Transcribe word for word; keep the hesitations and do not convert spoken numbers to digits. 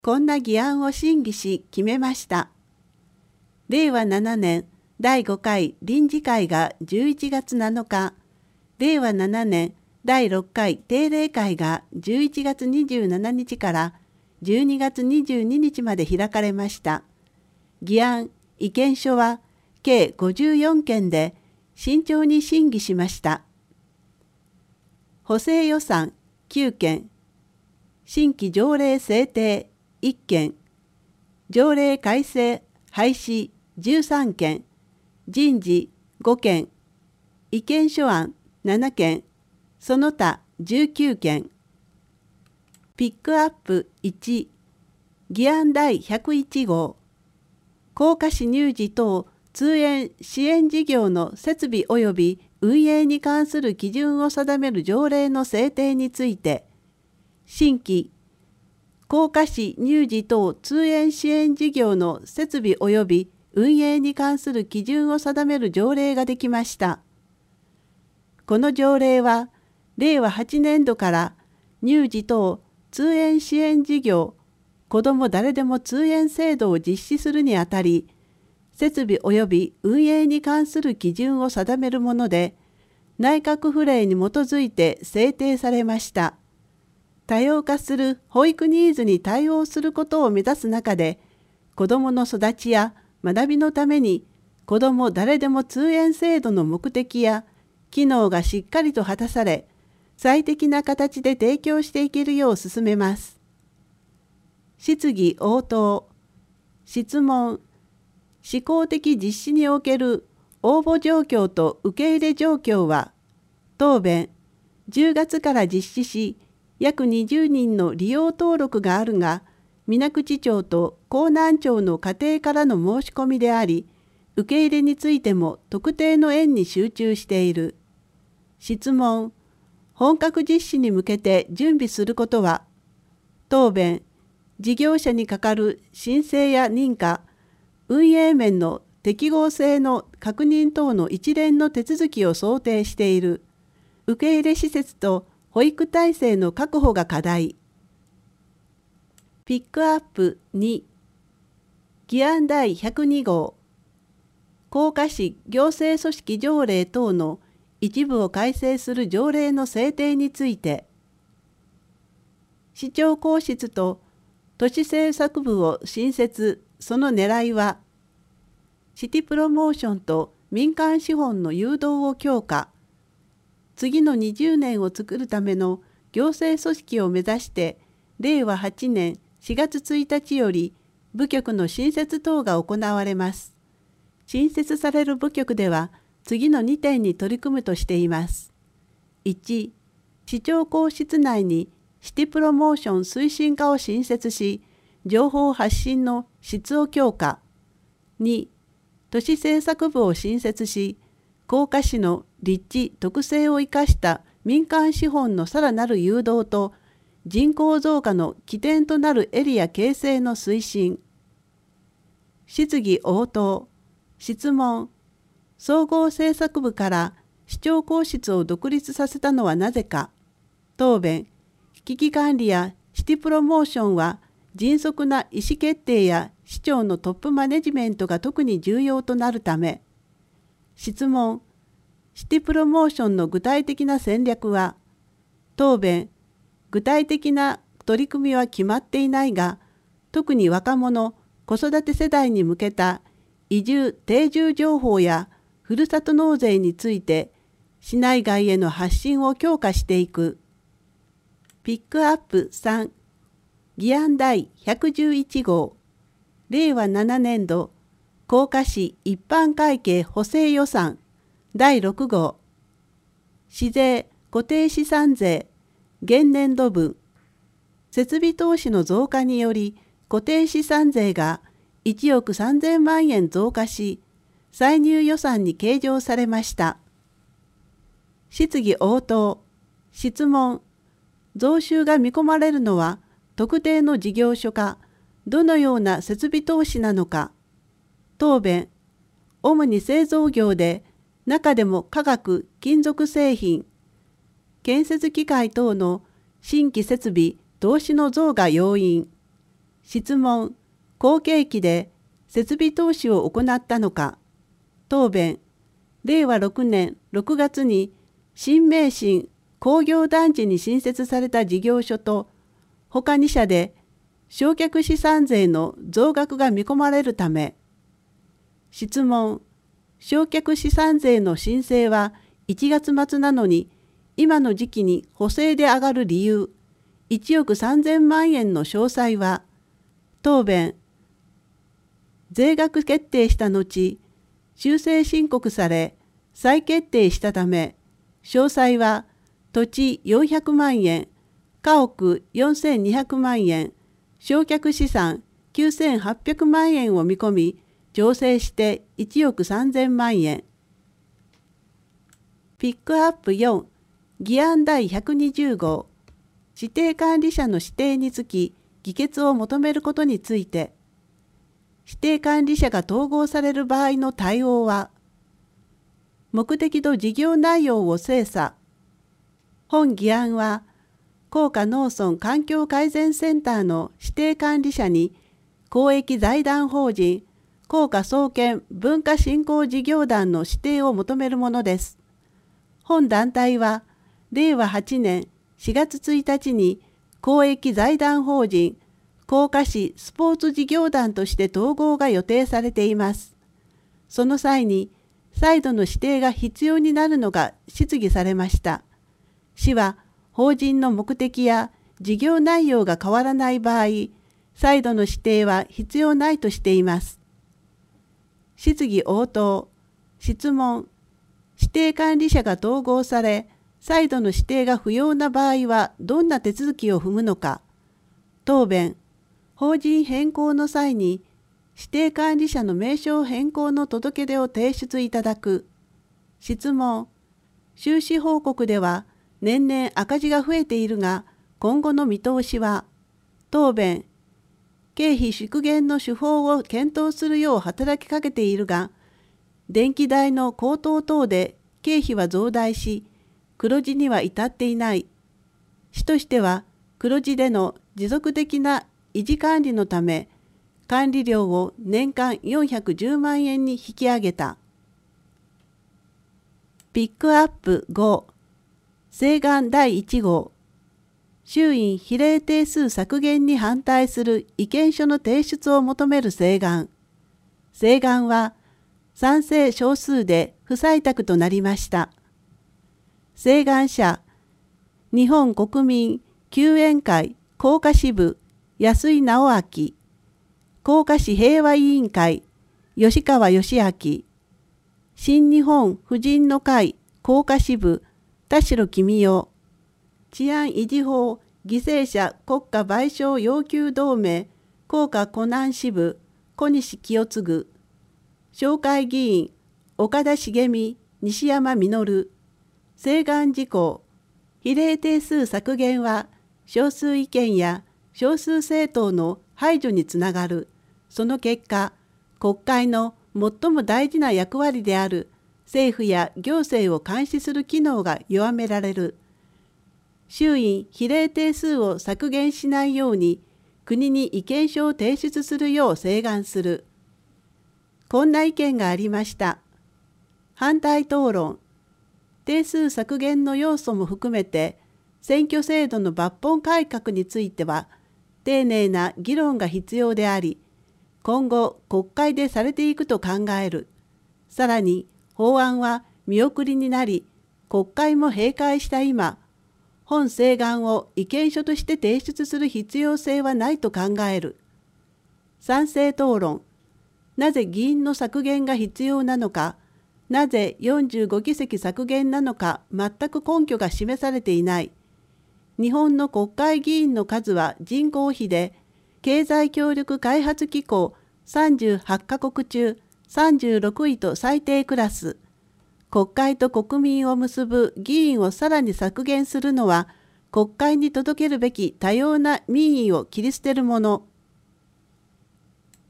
こんな議案を審議し決めました。れいわななねんだいごかい臨時会がじゅういちがつなのか、れいわななねんだいろっかい定例会がじゅういちがつにじゅうしちにちからじゅうにがつにじゅうににちまで開かれました。議案・意見書は計ごじゅうよんけんで慎重に審議しました。補正予算きゅうけん、新規条例制定いっけん、条例改正廃止じゅうさんけん、人事ごけん、意見書案ななけん、その他じゅうきゅうけん。ピックアップいち、議案だいひゃくいちごう、甲賀市乳児等通園支援事業の設備及び運営に関する基準を定める条例の制定について、新規甲賀市乳児等通園支援事業の設備及び運営に関する基準を定める条例ができました。この条例は、れいわはちねんどから乳児等通園支援事業子ども誰でも通園制度を実施するにあたり、設備及び運営に関する基準を定めるもので、内閣府令に基づいて制定されました。多様化する保育ニーズに対応することを目指す中で、子どもの育ちや学びのために子ども誰でも通園制度の目的や機能がしっかりと果たされ、最適な形で提供していけるよう進めます。質疑応答、質問、施行的実施における応募状況と受け入れ状況は、答弁、じゅうがつから実施し、約にじゅうにんの利用登録があるが、水口町と江南町の家庭からの申し込みであり、受け入れについても特定の園に集中している。質問、本格実施に向けて準備することは、答弁、事業者にかかる申請や認可、運営面の適合性の確認等の一連の手続きを想定している。受け入れ施設と保育体制の確保が課題。ピックアップに、議案だいひゃくにごう、甲賀市行政組織条例等の一部を改正する条例の制定について、市長公室と都市政策部を新設、その狙いは、シティプロモーションと民間資本の誘導を強化、次のにじゅうねんを作るための行政組織を目指して、れいわはちねんしがつついたちより部局の新設等が行われます。新設される部局では、次のにてんに取り組むとしています。いち、市長公室内にシティプロモーション推進課を新設し、情報発信の質を強化。に、都市政策部を新設し、甲賀市の立地特性を生かした民間資本のさらなる誘導と人口増加の起点となるエリア形成の推進。質疑応答、質問、総合政策部から市長公室を独立させたのはなぜか。答弁、危機管理やシティプロモーションは迅速な意思決定や市長のトップマネジメントが特に重要となるため。質問、シティプロモーションの具体的な戦略は。答弁、具体的な取り組みは決まっていないが、特に若者、子育て世代に向けた移住・定住情報やふるさと納税について市内外への発信を強化していく。ピックアップさん、議案だいひゃくじゅういちごう、れいわななねんど甲賀市一般会計補正予算だいろくごう、市税固定資産税現年度分、設備投資の増加により固定資産税がいちおくさんぜんまんえん増加し、歳入予算に計上されました。質疑応答、質問、増収が見込まれるのは特定の事業所か、どのような設備投資なのか。答弁、主に製造業で、中でも化学・金属製品、建設機械等の新規設備・投資の増が要因。 質問、好景気で設備投資を行ったのか。答弁、れいわろくねんろくがつに新名神工業団地に新設された事業所と他に社で償却資産税の増額が見込まれるため。質問、償却資産税の申請はいちがつ末なのに今の時期に補正で上がる理由、いちおくさんぜんまんえんの詳細は。答弁、税額決定した後、修正申告され再決定したため、詳細は土地よんひゃくまんえん、家屋よんせんにひゃくまんえん、償却資産きゅうせんはっぴゃくまんえんを見込み、調整していちおくさんぜんまんえん。ピックアップよん、議案第ひゃくにじゅうごう、指定管理者の指定につき議決を求めることについて、指定管理者が統合される場合の対応は、目的と事業内容を精査。本議案は、甲賀農村環境改善センターの指定管理者に、公益財団法人甲賀創建文化振興事業団の指定を求めるものです。本団体は、れいわはちねんしがつついたちに公益財団法人甲賀市スポーツ事業団として統合が予定されています。その際に、再度の指定が必要になるのが質疑されました。市は、法人の目的や事業内容が変わらない場合、再度の指定は必要ないとしています。質疑応答、質問、指定管理者が統合され、再度の指定が不要な場合はどんな手続きを踏むのか。答弁、法人変更の際に、指定管理者の名称変更の届け出を提出いただく。質問、収支報告では年々赤字が増えているが、今後の見通しは。答弁、経費縮減の手法を検討するよう働きかけているが、電気代の高騰等で経費は増大し、黒字には至っていない。市としては黒字での持続的な維持管理のため、管理料を年間よんひゃくじゅうまんえんに引き上げた。ピックアップご、請願だいいちごう、衆院比例定数削減に反対する意見書の提出を求める請願。請願は賛成少数で不採択となりました。請願者、日本国民救援会甲賀支部安井直明、甲賀市平和委員会吉川義明、新日本婦人の会甲賀支部田代公代、治安維持法犠牲者国家賠償要求同盟甲賀湖南支部小西清次、紹介議員岡田茂美西山実、請願事項、比例定数削減は少数意見や少数政党の排除につながる。その結果、国会の最も大事な役割である政府や行政を監視する機能が弱められる。衆院比例定数を削減しないように国に意見書を提出するよう請願する。こんな意見がありました。反対討論。定数削減の要素も含めて選挙制度の抜本改革については丁寧な議論が必要であり、今後国会でされていくと考える。さらに法案は見送りになり、国会も閉会した今、本請願を意見書として提出する必要性はないと考える。賛成討論。なぜ議員の削減が必要なのか、なぜよんじゅうごぎせき削減なのか全く根拠が示されていない。日本の国会議員の数は人口比で、経済協力開発機構さんじゅうはちカ国中さんじゅうろくいと最低クラス。国会と国民を結ぶ議員をさらに削減するのは、国会に届けるべき多様な民意を切り捨てるもの。